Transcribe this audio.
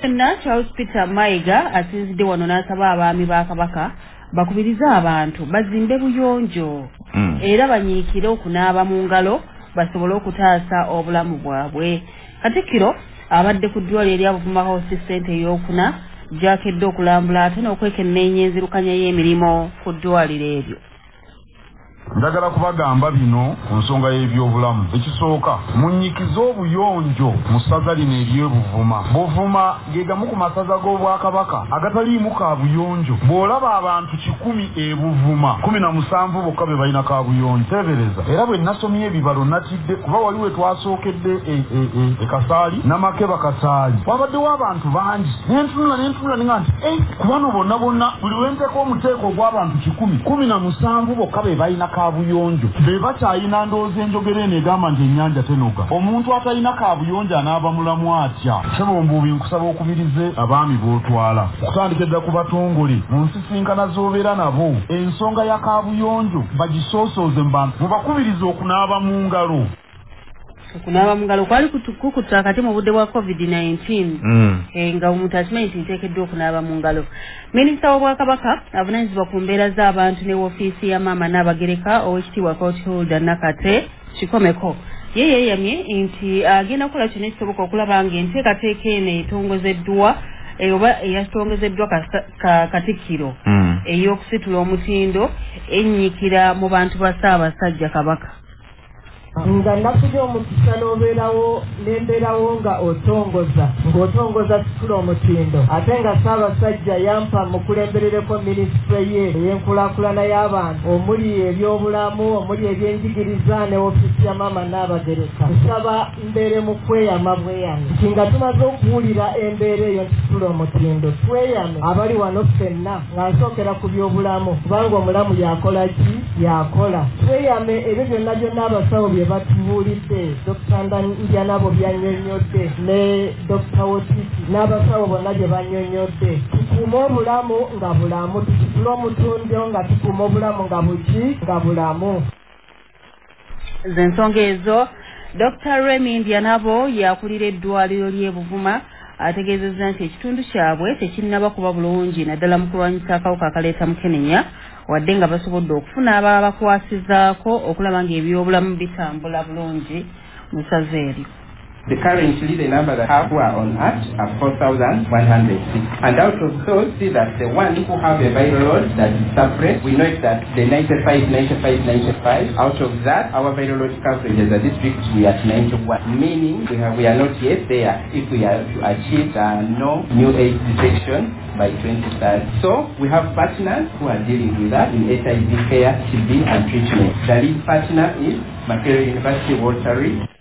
na Charles Peter Maiga asinzidde wano n'asaba abaami ba Kabaka bakubiriza abantu bazimbe buyonjo era banyiikire okunaaba mu ngalo basobole okutaasa obulamu bwabwe. Katikkiro abadde ku ddwaliro erya Buvuma House Center ey'okuna gyakedde okulambula ate n'okwekenneenya enzirukanya y'emirimu ku ddwaliro eryo. Ndagala kubagamba bino ku nsonga y'ebyobulamu. Ekisooka munyikize obuyonjo mu ssaza lino ery'Ebuvuma. Buvuma ge gamu ku masaza g'Obwakabaka agataliimu ka buyonjo. Bw'olaba abantu 100 Ebuvuma 17 bokka be balina ka buyonjo. Teebereza. Era bwe nasomye ebibalo natidde kuba wali we twasookedde e Kasaali Namakeba Kasaali. Wabaddewo abantu bangi. Nentunula nga nti ku bano bonna buli wenteeko omuteeko ogw'abantu 17 bokka be balina kabuyonjo. Beba kyayina ndoozi enjogera eno egamba nti ennyanja tenoga. Omuntu atalina kabuyonjo anaaba mulamu atya. Sebombuubi nkusaba okubirize abaami b'otwala okutandikira ku batongole mu nsisinkana z'obeera nabo ensonga ya kabuyonjo bagisoosooze mu bantu mubakubirize okunaaba mu ngalo. Okunaaba mu ngalo kwali kukuta akati mu budde bwa COVID-19 nga omuntu akimanyi nti nteekeddwa okunaaba mu ngalo. Minisita w'Obwakabaka avunaanyizibwa ku mbeera z'abantu ne woofiisi ya Maama Nnaabagereka Oweekitiibwa Courtholder Nakate Kikomeko ye yeeyamye nti agenda kukola kyonna ekisoboka okulaba nga enteekateeka eno etongozeddwa oba eyatongozeddwa Katikkiro ey'okusitula omutindo ennyikira mu bantu ba Ssaabasajja Kabaka. Nga nakujja omukisa n'obeerawo n'embeerawo nga ng'otongoza situla omutindo ate nga Ssaabasajja yampa mukulemberereko minisitule ye ey'enkulaakulana y'abantu omuli ebyobulamu omuli ebyenjigiriza ne woofiisi ya Maama Nnaabagereka. Nsaba mbeere mu kweyama bweyame nti nga tumaze okuwulira embeera eyo situla omutindo tweyame abali wano ffenna nga nsookera ku byobulamu kubanga omulamu yakola ki yakola. Tweyame ebyo byonna abasawo bye batubuulidde Dr. Ndya nabo byannyonnyodde ne Dr. Wotiki n'abasawo bonna gye bannyonnyodde. Tukuume obulamu nga bulamu, tusitule omutindo nga tukuuma obulamu nga bulamu. Z'ensonga ezo Dr. Remy Ndyanabo yakulira eddwaliro ly'e Buvuma ategeezezza nti ekitundu kyabwe tekinnaba kuba bulungi naddala mu kulwanyisa akawuka akaleeta Mukenenya wadde nga basobodde okufuna ababakwasizaako okulaba ng'ebyobulamu bitambula bulungi mu ssaza eryo. Currently, the number that who are on Act are 4,106. And out of those, see that the ones who have a viral load that is suppressed, we know that the 95. Out of that, our viral load coverage as a district, we are at 91. Meaning, we are not yet there if we are to achieve no new AIDS detection by 2030. So, we have partners who are dealing with that in HIV care, TB, and treatment. The lead partner is Makerere University Walter Reed.